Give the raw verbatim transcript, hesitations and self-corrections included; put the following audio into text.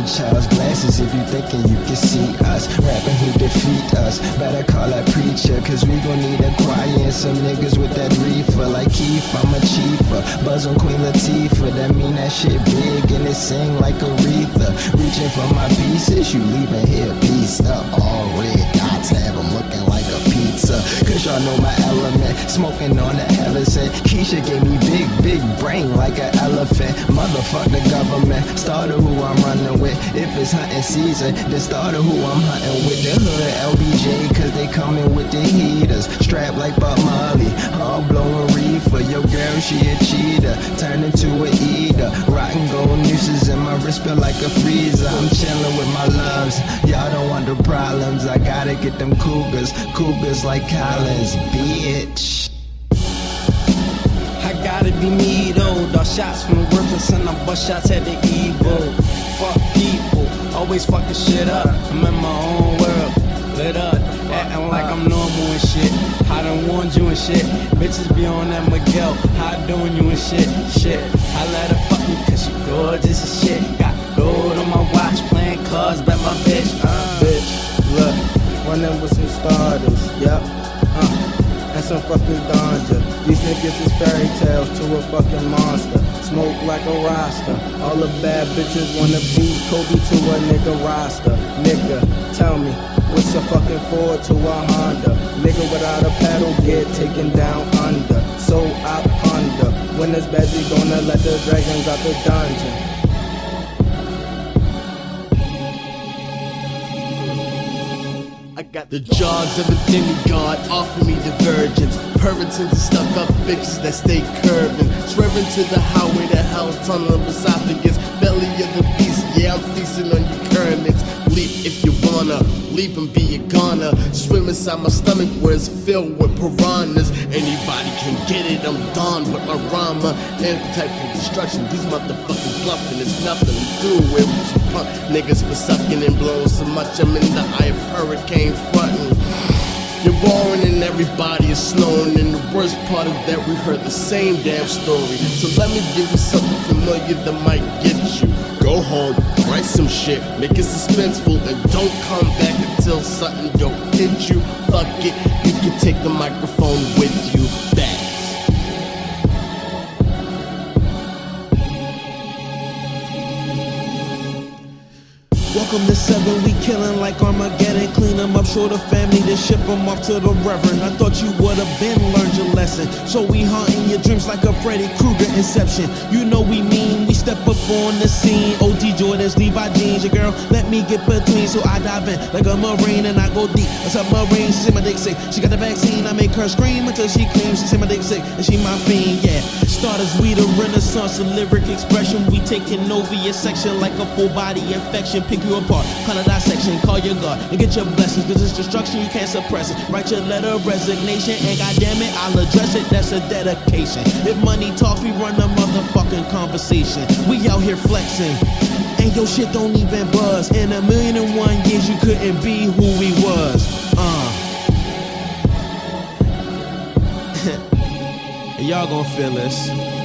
Charles glasses if you thinking you can see us. Rapping who defeat us, better call that preacher, cause we gon' need a choir and some niggas with that reefer. Like Keith, I'm a chiefer, buzz on Queen Latifah. That mean that shit big and it sing like Aretha. Reaching for my pieces, you leaving here pieced up. All red dots have them looking like a pizza. Cause y'all know my element, smoking on the elephant. Keisha gave me big, big brain like an elephant. Motherfuck the government, starter who I'm running with. If it's hunting season, then starter who I'm hunting with. The hood L B J, cause they coming with the heaters. Strapped like Bob Marley, all blowing reefer. Your girl, she a cheater, turn into a eater. Rotten gold nooses in my wrist feel like a freezer. I'm chilling with my loves, y'all don't want the problems. I gotta get them cougars, cougars like Collins, bitch. I gotta be me though, dog shots from the worthless and I bust shots at the evil. Fuck people, always fucking shit up. I'm in my own world, lit up, acting like I'm normal and shit. I done warned you and shit, bitches be on that Miguel, how I doing you and shit, shit. I let her fuck me cause she gorgeous and shit. Got gold on my watch, playing cards, bet my bitch, uh. Bitch, look, running with some starters, yep, uh. and some fucking ganja. These niggas is fairy tales to a fucking monster. Smoke like a Rasta. All the bad bitches wanna be Kobe to a nigga roster. Nigga, tell me, what's a fucking Ford to a Honda? Nigga without a paddle get taken down under. So I ponder, when is Bezzy gonna let the dragons out the dungeon? I got the jaws of a demigod, offer me divergence. Perverts and stuck up bitches that stay curving. Swerving to the highway to hell, tunnel of esophagus. Belly of the beast, yeah, I'm feasting on your currents. Leap if you wanna, leap and be a goner. Swim inside my stomach where it's filled with piranhas. Anybody can get it, I'm done with my rama. Appetite for destruction, these motherfuckers bluffing. It's nothing to do with you punk niggas for sucking and blowing so much. I'm in the eye of hurricane frontin'. You're roaring and everybody is snowing, and the worst part is that we heard the same damn story. So let me give you something familiar that might get you. Go home, write some shit, make it suspenseful, and don't come back until something don't hit you. Fuck it, you can take the microphone with you. Back. Welcome to seven, we killing like Armageddon. Clean them up, show the family, then ship them off to the Reverend. I thought you would've been learned your lesson. So we haunting your dreams like a Freddy Krueger inception. You know we mean, we step up on the scene. O G Jordans, Levi jeans. Your girl, let me get between, so I dive in like a Marine and I go deep. A submarine, she say my dick sick. She got the vaccine, I make her scream until she screams. She say my dick sick, and she my fiend, yeah. Starters, we the renaissance of lyric expression. We taking over your section like a full body infection. Pick you apart, color dissection, call your God and get your blessings, cause it's destruction, you can't suppress it. Write your letter of resignation, and goddamn it, I'll address it, that's a dedication. If money talks, we run a motherfucking conversation. We out here flexing, and your shit don't even buzz. In a million and one years, you couldn't be who we was. Uh. Y'all gon' feel this.